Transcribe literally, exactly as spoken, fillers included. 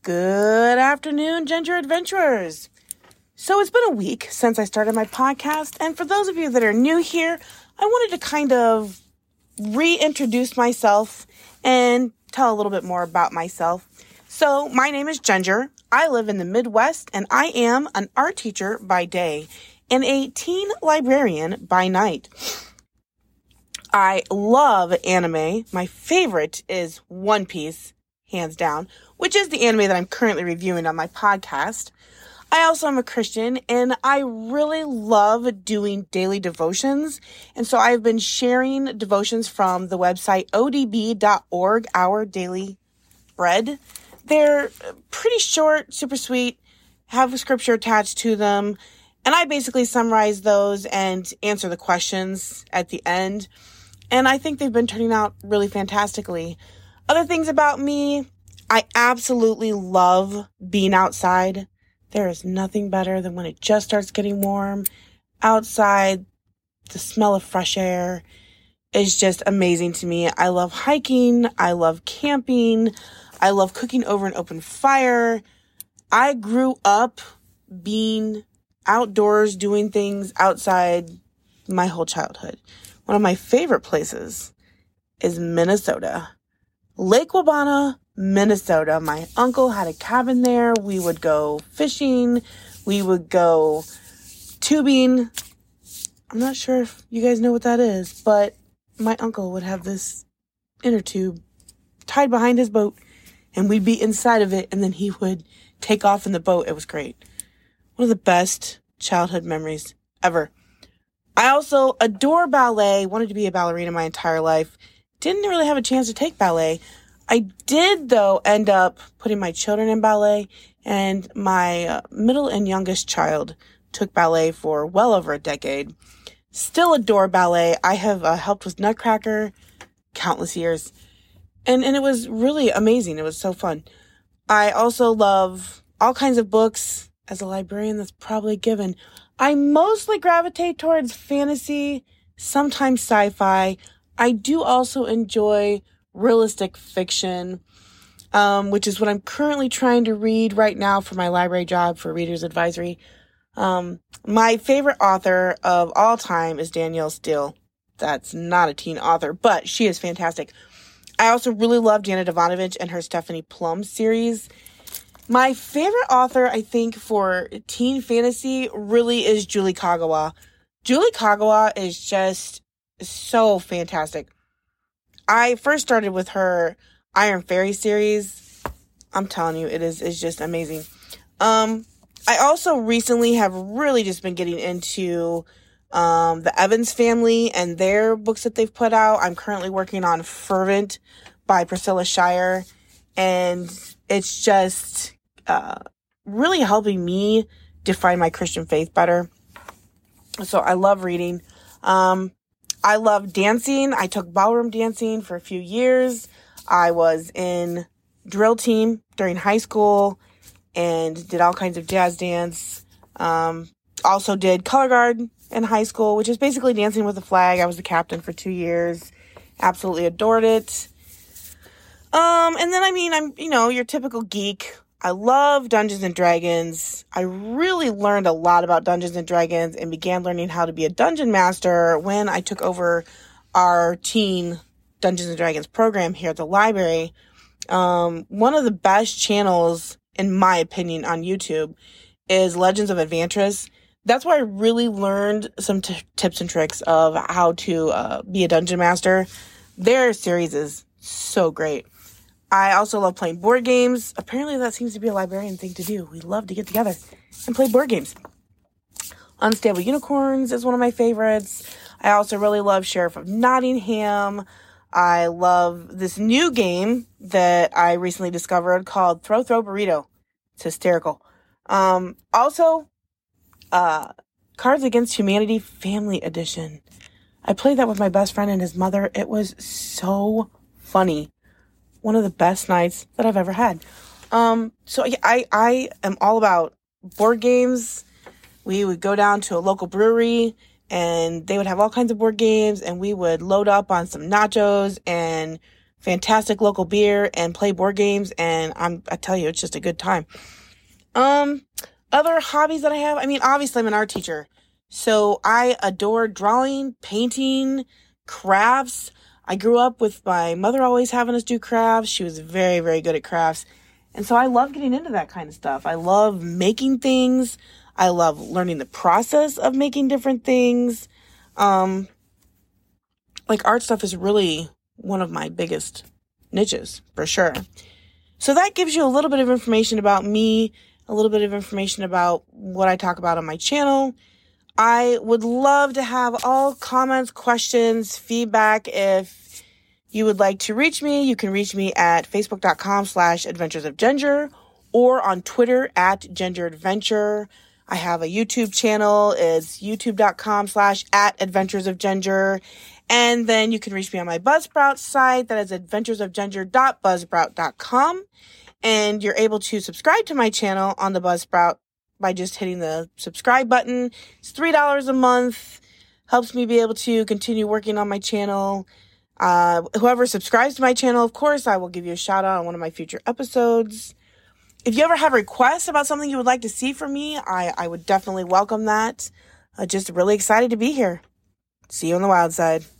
Good afternoon, Ginger Adventurers. So it's been a week since I started my podcast, and for those of you that are new here, I wanted to kind of reintroduce myself and tell a little bit more about myself. So my name is Ginger. I live in the Midwest, and I am an art teacher by day and a teen librarian by night. I love anime. My favorite is One Piece, hands down, which is the anime that I'm currently reviewing on my podcast. I also am a Christian, and I really love doing daily devotions. And so I've been sharing devotions from the website o d b dot org, Our Daily Bread. They're pretty short, super sweet, have a scripture attached to them. And I basically summarize those and answer the questions at the end. And I think they've been turning out really fantastically. Other things about me, I absolutely love being outside. There is nothing better than when it just starts getting warm. Outside, the smell of fresh air is just amazing to me. I love hiking. I love camping. I love cooking over an open fire. I grew up being outdoors, doing things outside my whole childhood. One of my favorite places is Minnesota. Lake Wabana, Minnesota. My uncle had a cabin there. We would go fishing. We would go tubing. I'm not sure if you guys know what that is, but my uncle would have this inner tube tied behind his boat, and we'd be inside of it, and then he would take off in the boat. It was great. One of the best childhood memories ever. I also adore ballet, wanted to be a ballerina my entire life. Didn't really have a chance to take ballet. I did, though, end up putting my children in ballet, and my uh, middle and youngest child took ballet for well over a decade. Still adore ballet. I have uh, helped with Nutcracker countless years, and, and it was really amazing. It was so fun. I also love all kinds of books. As a librarian, that's probably a given. I mostly gravitate towards fantasy, sometimes sci-fi. I do also enjoy realistic fiction, um, which is what I'm currently trying to read right now for my library job for Reader's Advisory. Um, my favorite author of all time is Danielle Steele. That's not a teen author, but she is fantastic. I also really love Jana Jovanovic and her Stephanie Plum series. My favorite author, I think, for teen fantasy really is Julie Kagawa. Julie Kagawa is just so fantastic. I first started with her Iron Fairy series. I'm telling you, it is is just amazing. Um, I also recently have really just been getting into um, the Evans family and their books that they've put out. I'm currently working on Fervent by Priscilla Shirer, and it's just uh, really helping me define my Christian faith better. So I love reading. Um, I love dancing. I took ballroom dancing for a few years. I was in drill team during high school and did all kinds of jazz dance. Um, also did color guard in high school, which is basically dancing with a flag. I was the captain for two years. Absolutely adored it. Um, and then, I mean, I'm, you know, your typical geek. I love Dungeons and Dragons. I really learned a lot about Dungeons and Dragons and began learning how to be a dungeon master when I took over our teen Dungeons and Dragons program here at the library. Um, one of the best channels, in my opinion, on YouTube is Legends of Advantris. That's where I really learned some t- tips and tricks of how to uh, be a dungeon master. Their series is so great. I also love playing board games. Apparently that seems to be a librarian thing to do. We love to get together and play board games. Unstable Unicorns is one of my favorites. I also really love Sheriff of Nottingham. I love this new game that I recently discovered called Throw Throw Burrito. It's hysterical. Um, also, uh, Cards Against Humanity Family Edition. I played that with my best friend and his mother. It was so funny. One of the best nights that I've ever had. Um, so yeah, I, I am all about board games. We would go down to a local brewery and they would have all kinds of board games and we would load up on some nachos and fantastic local beer, and play board games. And I'm, I tell you, it's just a good time. Um, other hobbies that I have, I mean, obviously I'm an art teacher. So I adore drawing, painting, crafts. I grew up with my mother always having us do crafts. She was very, very good at crafts. And so I love getting into that kind of stuff. I love making things. I love learning the process of making different things. Um, like art stuff is really one of my biggest niches, for sure. So that gives you a little bit of information about me, a little bit of information about what I talk about on my channel. I would love to have all comments, questions, feedback. If you would like to reach me, you can reach me at facebook.com slash adventures of Ginger or on Twitter at Ginger Adventure. I have a YouTube channel. It's youtube.com slash at adventures of Ginger. And then you can reach me on my Buzzsprout site. That is adventures of ginger dot buzzsprout dot com. And you're able to subscribe to my channel on the Buzzsprout by just hitting the subscribe button. It's three dollars a month. Helps me be able to continue working on my channel. Uh, whoever subscribes to my channel, of course, I will give you a shout out on one of my future episodes. If you ever have requests about something you would like to see from me, I, I would definitely welcome that. Uh, just really excited to be here. See you on the wild side.